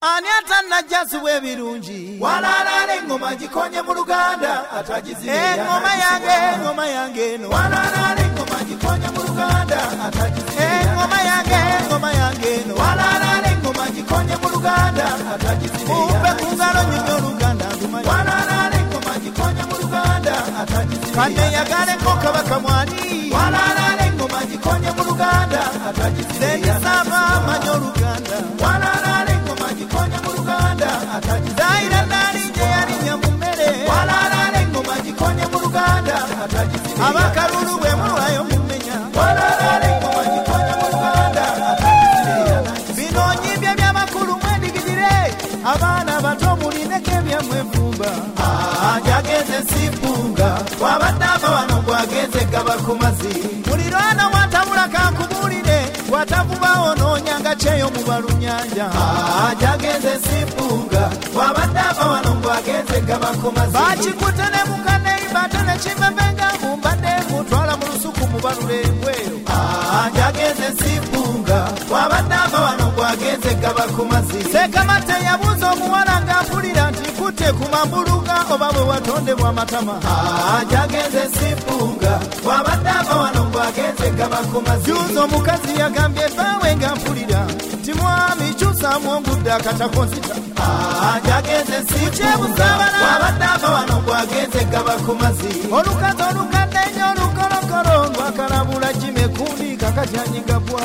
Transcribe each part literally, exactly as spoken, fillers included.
Ani atanajjazi w'ebirungi Walala engoma gikonye mu Luganda atagizire engoma yange engoma yange eno Walala engoma gikonye mu Luganda atagizire engoma yange engoma yange eno Walala engoma gikonye mu Luganda atagizire Mumpe ku ngalo nyumya Oluganda ndumanyi Walala engoma gikonye mu Luganda atagizire Kane yagaleko Kabaka Mwani Walala engoma gikonye mu Luganda atagizire Saba manyi Oluganda Walala engoma gikonye mu Luganda atagizire Daira nalinje yalinya mu mmere Walala engoma gikonye mu Luganda atagizire Abakalulu bwe mulwayo mumenya Walala engoma gikonye mu Luganda atagizire Bino nyimbye by'amakulu mwendigidire Abaana bato mulineko ebyammwe enfumba Jageze simpunga Wabadaba wano gwageze gaba ku mazi Mulirwana watabula kankubulire Watavuba ononyanga kyeyo mu balunyanja Jageze simpunga Wabadaba wano gwageze gaba ku mazi Bakikutte ne mukane ibate ne kimbebenga Mumbadde mutwala mu lusuku mu balulembweyo Jageze simpunga Wabadaba wano gwageze gaba ku mazi Sekamate yabuuza omuwala ng'ampulira nti kutte ku mambuluga oba bwe watondebwa amatama Jageze simpunga Wabadaba wano gwageze gaba ku mazi Juuzo omukazi yagambye ebbaawe ng'ampulira nti mwami kyusamu ongudde akatakozita Jageze simpunga Wabadaba wano gwageze gaba ku mazi Olukazi olukadde nnyo olukolokolo lwakalabula Jime kundi kakatyanyigabwa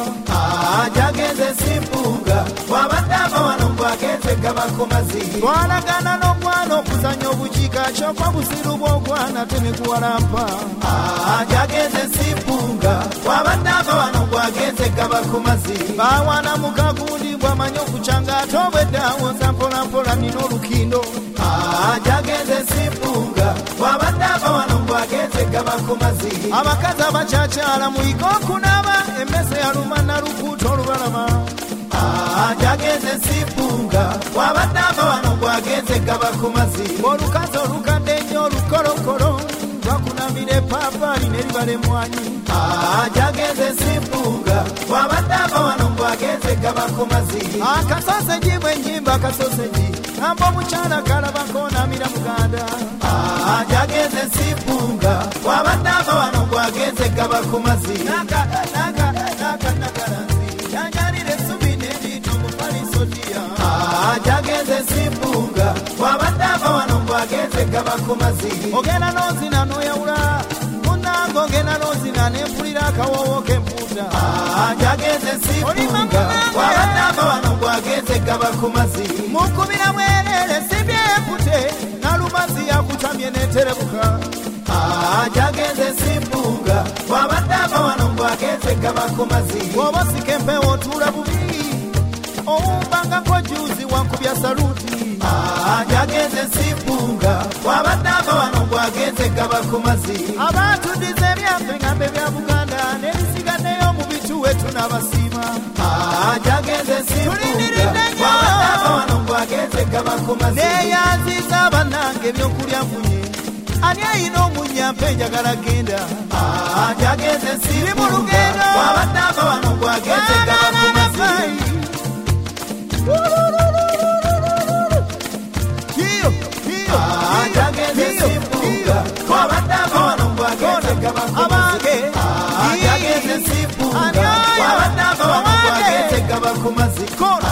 Jageze simpunga Wabadaba wano gwageze gaba ku mazi Twalagana n'omwana okuzanya obukiika kyokwa busiru bw'ogwana temekuwalampa Jageze simpunga Wabadaba wano gwageze gaba ku mazi Bawana mukagundi bw'amanyi okucanga ate obweddaawo nza mpolampola nina olukindo Jageze simpunga Wabadaba wano gwageze gaba ku mazi Abakazi abakyakyala muyige okunaaba emmese yaluma na lukuuto olubalama Jageze simpunga Wabadaba wano gwageze gaba ku mazi Olukazi olukadde nnyo olukolokolo lwakunamira epaapaali n'eribala emmwanyi Jageze simpunga Wabadaba wano gwageze gaba ku mazi Akasoseji bwe nnyimba akasoseji Amba omukyala kalabako namira muganda Jageze simpunga Wabadaba wano gwageze gaba ku mazi Naka naka naka nakalanzi Yanyalire subi n'ebintu mufalisodia Jageze simpunga Wabadaba wano gwageze gaba ku mazi Ogenda n'ozina n'oyawula Munange ogenda n'ozina n'empulira akawoowo k'empuuta Jageze simpunga Wabadaba wano gwageze gaba ku mazi Mukubira mwerere sibyekute Nalumazi yakutamye n'eterebuka Jageze simpunga Wabadaba wano gwageze gaba ku mazi Bw'oba osika empewo otuula bubi Owumbangako juzi wankubya saluti Jageze simpunga Wabadaba wano gwageze gaba ku mazi Abatuddiza ebyaffe ngambe bya Buganda n'ebisigaddeyo mu bituwetu n'abasiima Jageze simpunga Wabadaba wano gwageze gaba ku mazi neeyanziza bannange ebyokulya nfunye ani ayina omunyampe njagala genda Jageze simpunga Wabadaba wano gwageze gaba ku mazi Jageze simpunga Wabadaba wano gwageze gaba ku mazi Jageze simpunga Wabadaba wano gwageze gaba ku mazi